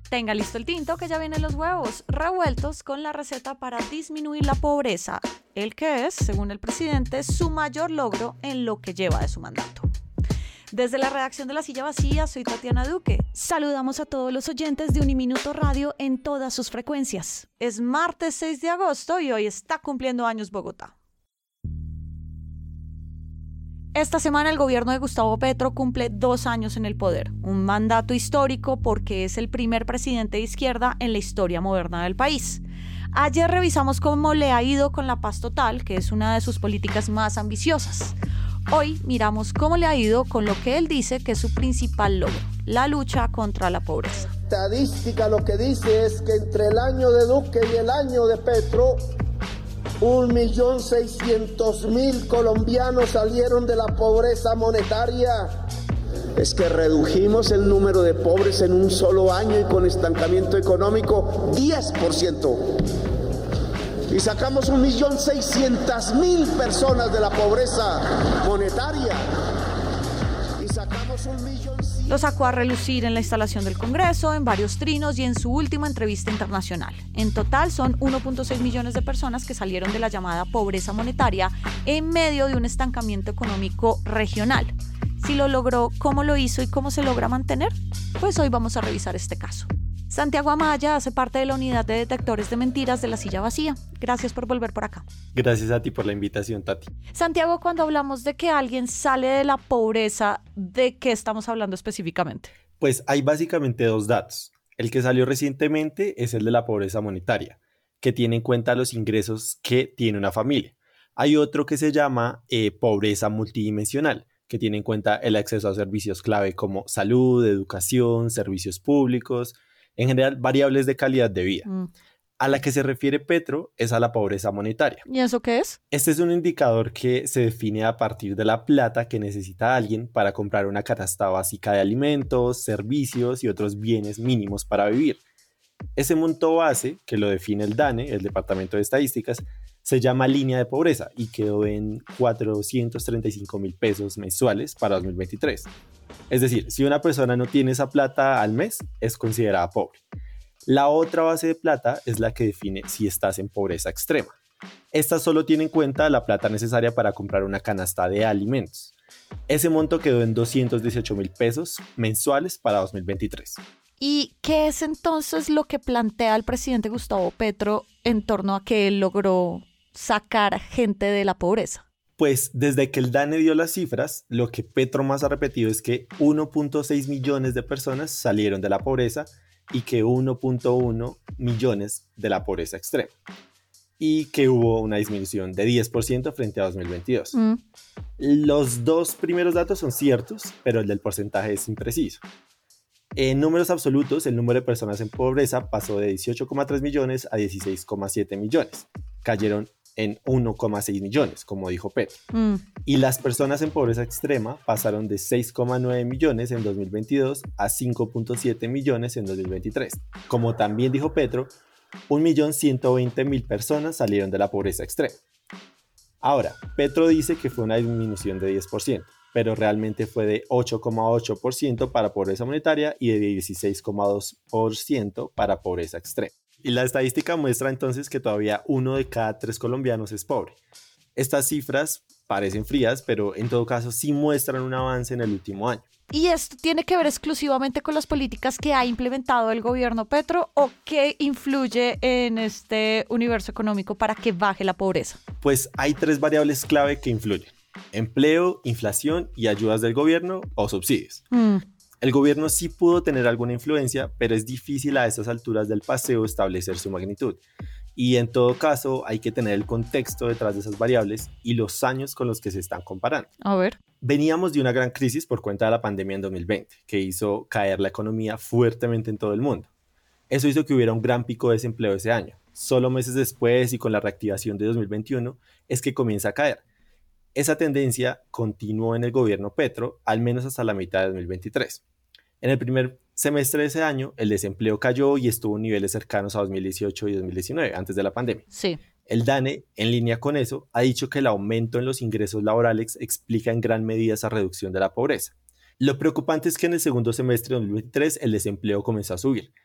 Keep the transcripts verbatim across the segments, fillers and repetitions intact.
Tenga listo el tinto que ya vienen los huevos revueltos con la receta para disminuir la pobreza, el que es, según el presidente, su mayor logro en lo que lleva de su mandato. Desde la redacción de La Silla Vacía, soy Tatiana Duque. Saludamos a todos los oyentes de Uniminuto Radio en todas sus frecuencias. Es martes seis de agosto y hoy está cumpliendo años Bogotá. Esta semana el gobierno de Gustavo Petro cumple dos años en el poder, un mandato histórico porque es el primer presidente de izquierda en la historia moderna del país. Ayer revisamos cómo le ha ido con la paz total, que es una de sus políticas más ambiciosas. Hoy miramos cómo le ha ido con lo que él dice que es su principal logro, la lucha contra la pobreza. La estadística lo que dice es que entre el año de Duque y el año de Petro, un millón seiscientos mil colombianos salieron de la pobreza monetaria. Es que redujimos el número de pobres en un solo año y con estancamiento económico diez por ciento. Y sacamos un millón seiscientos mil personas de la pobreza monetaria. Y sacamos un millón... Lo sacó a relucir en la instalación del Congreso, en varios trinos y en su última entrevista internacional. En total son uno punto seis millones de personas que salieron de la llamada pobreza monetaria en medio de un estancamiento económico regional. Si lo logró, ¿cómo lo hizo y cómo se logra mantener? Pues hoy vamos a revisar este caso. Santiago Amaya hace parte de la unidad de detectores de mentiras de La Silla Vacía. Gracias por volver por acá. Gracias a ti por la invitación, Tati. Santiago, cuando hablamos de que alguien sale de la pobreza, ¿de qué estamos hablando específicamente? Pues hay básicamente dos datos. El que salió recientemente es el de la pobreza monetaria, que tiene en cuenta los ingresos que tiene una familia. Hay otro que se llama eh, pobreza multidimensional, que tiene en cuenta el acceso a servicios clave como salud, educación, servicios públicos, en general variables de calidad de vida. Mm. A la que se refiere Petro es a la pobreza monetaria. ¿Y eso qué es? Este es un indicador que se define a partir de la plata que necesita alguien para comprar una canasta básica de alimentos, servicios y otros bienes mínimos para vivir. Ese monto base, que lo define el DANE, el Departamento de Estadísticas, se llama línea de pobreza y quedó en cuatrocientos treinta y cinco mil pesos mensuales para dos mil veintitrés. Es decir, si una persona no tiene esa plata al mes, es considerada pobre. La otra base de plata es la que define si estás en pobreza extrema. Esta solo tiene en cuenta la plata necesaria para comprar una canasta de alimentos. Ese monto quedó en doscientos dieciocho mil pesos mensuales para dos mil veintitrés. ¿Y qué es entonces lo que plantea el presidente Gustavo Petro en torno a que él logró sacar gente de la pobreza? Pues desde que el DANE dio las cifras, lo que Petro más ha repetido es que uno punto seis millones de personas salieron de la pobreza y que uno punto uno millones de la pobreza extrema. Y que hubo una disminución de diez por ciento frente a dos mil veintidós. Mm. Los dos primeros datos son ciertos, pero el del porcentaje es impreciso. En números absolutos, el número de personas en pobreza pasó de dieciocho coma tres millones a dieciséis coma siete millones. Cayeron en uno coma seis millones, como dijo Petro. Mm. Y las personas en pobreza extrema pasaron de seis coma nueve millones en dos mil veintidós a cinco punto siete millones en dos mil veintitrés. Como también dijo Petro, un millón ciento veinte mil personas salieron de la pobreza extrema. Ahora, Petro dice que fue una disminución de diez por ciento, pero realmente fue de ocho coma ocho por ciento para pobreza monetaria y de dieciséis coma dos por ciento para pobreza extrema. Y la estadística muestra entonces que todavía uno de cada tres colombianos es pobre. Estas cifras parecen frías, pero en todo caso sí muestran un avance en el último año. ¿Y esto tiene que ver exclusivamente con las políticas que ha implementado el gobierno Petro o qué influye en este universo económico para que baje la pobreza? Pues hay tres variables clave que influyen: empleo, inflación y ayudas del gobierno o subsidios. Mm. El gobierno sí pudo tener alguna influencia, pero es difícil a estas alturas del paseo establecer su magnitud. Y en todo caso hay que tener el contexto detrás de esas variables y los años con los que se están comparando. A ver. Veníamos de una gran crisis por cuenta de la pandemia en dos mil veinte, que hizo caer la economía fuertemente en todo el mundo. Eso hizo que hubiera un gran pico de desempleo ese año. Solo meses después y con la reactivación de dos mil veintiuno es que comienza a caer. Esa tendencia continuó en el gobierno Petro, al menos hasta la mitad de dos mil veintitrés. En el primer semestre de ese año, el desempleo cayó y estuvo en niveles cercanos a dos mil dieciocho y dos mil diecinueve, antes de la pandemia. Sí. El DANE, en línea con eso, ha dicho que el aumento en los ingresos laborales explica en gran medida esa reducción de la pobreza. Lo preocupante es que en el segundo semestre de dos mil veintitrés el desempleo comenzó a subir.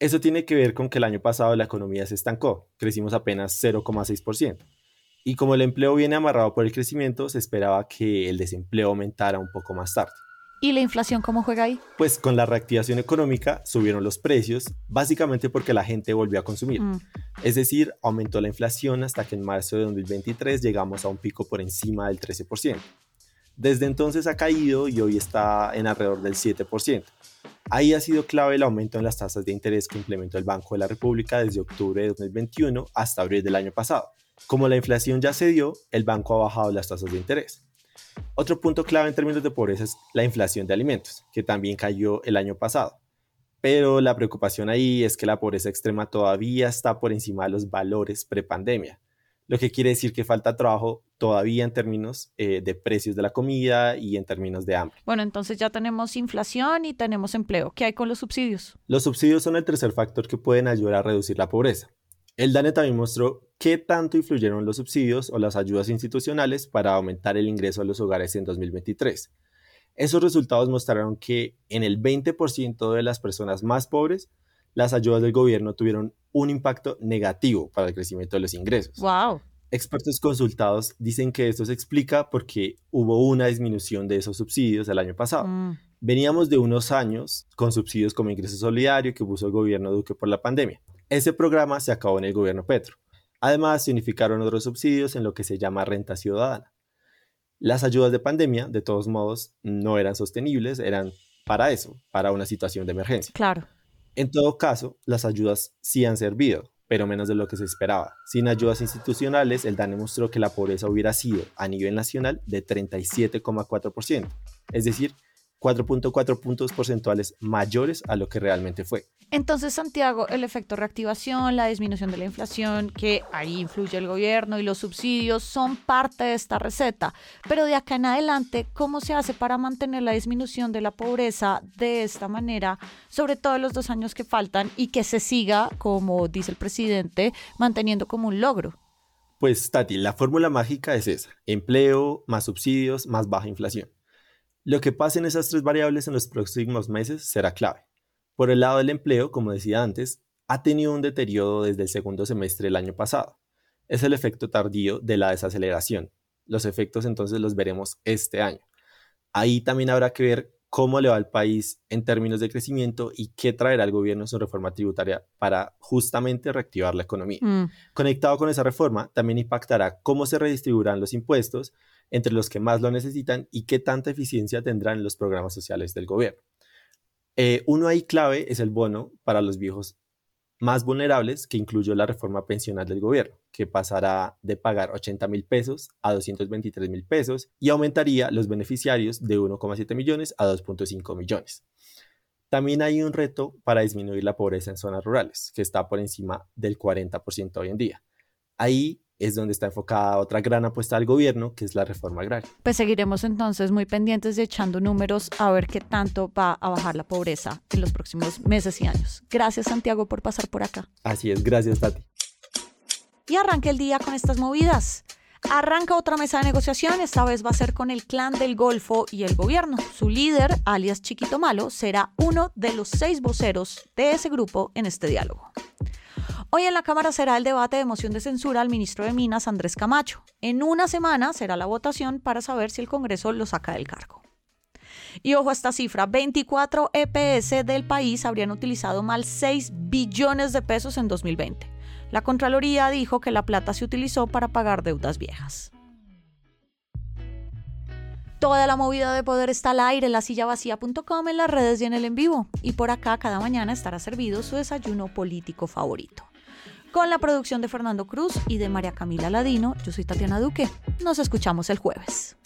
Eso tiene que ver con que el año pasado la economía se estancó, crecimos apenas cero coma seis por ciento. Y como el empleo viene amarrado por el crecimiento, se esperaba que el desempleo aumentara un poco más tarde. ¿Y la inflación cómo juega ahí? Pues con la reactivación económica subieron los precios, básicamente porque la gente volvió a consumir. Mm. Es decir, aumentó la inflación hasta que en marzo de dos mil veintitrés llegamos a un pico por encima del trece por ciento. Desde entonces ha caído y hoy está en alrededor del siete por ciento. Ahí ha sido clave el aumento en las tasas de interés que implementó el Banco de la República desde octubre de dos mil veintiuno hasta abril del año pasado. Como la inflación ya se dio, el banco ha bajado las tasas de interés. Otro punto clave en términos de pobreza es la inflación de alimentos, que también cayó el año pasado. Pero la preocupación ahí es que la pobreza extrema todavía está por encima de los valores prepandemia, lo que quiere decir que falta trabajo todavía en términos eh, de precios de la comida y en términos de hambre. Bueno, entonces ya tenemos inflación y tenemos empleo. ¿Qué hay con los subsidios? Los subsidios son el tercer factor que pueden ayudar a reducir la pobreza. El DANE también mostró qué tanto influyeron los subsidios o las ayudas institucionales para aumentar el ingreso a los hogares en dos mil veintitrés. Esos resultados mostraron que en el veinte por ciento de las personas más pobres, las ayudas del gobierno tuvieron un impacto negativo para el crecimiento de los ingresos. ¡Wow! Expertos consultados dicen que esto se explica porque hubo una disminución de esos subsidios el año pasado. Mm. Veníamos de unos años con subsidios como ingreso solidario que puso el gobierno Duque por la pandemia. Ese programa se acabó en el gobierno Petro. Además, se unificaron otros subsidios en lo que se llama renta ciudadana. Las ayudas de pandemia, de todos modos, no eran sostenibles, eran para eso, para una situación de emergencia. Claro. En todo caso, las ayudas sí han servido, pero menos de lo que se esperaba. Sin ayudas institucionales, el DANE mostró que la pobreza hubiera sido, a nivel nacional, de treinta y siete coma cuatro por ciento, es decir, cuatro punto cuatro puntos porcentuales mayores a lo que realmente fue. Entonces, Santiago, el efecto reactivación, la disminución de la inflación, que ahí influye el gobierno y los subsidios son parte de esta receta. Pero de acá en adelante, ¿cómo se hace para mantener la disminución de la pobreza de esta manera, sobre todo en los dos años que faltan y que se siga, como dice el presidente, manteniendo como un logro? Pues, Tati, la fórmula mágica es esa: empleo, más subsidios, más baja inflación. Lo que pase en esas tres variables en los próximos meses será clave. Por el lado del empleo, como decía antes, ha tenido un deterioro desde el segundo semestre del año pasado. Es el efecto tardío de la desaceleración. Los efectos entonces los veremos este año. Ahí también habrá que ver cómo le va al país en términos de crecimiento y qué traerá el gobierno en su reforma tributaria para justamente reactivar la economía. Mm. Conectado con esa reforma, también impactará cómo se redistribuirán los impuestos entre los que más lo necesitan y qué tanta eficiencia tendrán los programas sociales del gobierno. Eh, uno ahí clave es el bono para los viejos más vulnerables, que incluyó la reforma pensional del gobierno, que pasará de pagar ochenta mil pesos a doscientos veintitrés mil pesos y aumentaría los beneficiarios de uno coma siete millones a dos punto cinco millones. También hay un reto para disminuir la pobreza en zonas rurales, que está por encima del cuarenta por ciento hoy en día. Ahí es donde está enfocada otra gran apuesta del gobierno, que es la reforma agraria. Pues seguiremos entonces muy pendientes de echando números a ver qué tanto va a bajar la pobreza en los próximos meses y años. Gracias, Santiago, por pasar por acá. Así es, gracias, Tati. Y arranca el día con estas movidas. Arranca otra mesa de negociación, esta vez va a ser con el Clan del Golfo y el gobierno. Su líder, alias Chiquito Malo, será uno de los seis voceros de ese grupo en este diálogo. Hoy en la Cámara será el debate de moción de censura al ministro de Minas, Andrés Camacho. En una semana será la votación para saber si el Congreso lo saca del cargo. Y ojo a esta cifra, veinticuatro E P S del país habrían utilizado mal seis billones de pesos en dos mil veinte. La Contraloría dijo que la plata se utilizó para pagar deudas viejas. Toda la movida de poder está al aire en la silla vacía punto com, en las redes y en el en vivo. Y por acá cada mañana estará servido su desayuno político favorito. Con la producción de Fernando Cruz y de María Camila Ladino, yo soy Tatiana Duque. Nos escuchamos el jueves.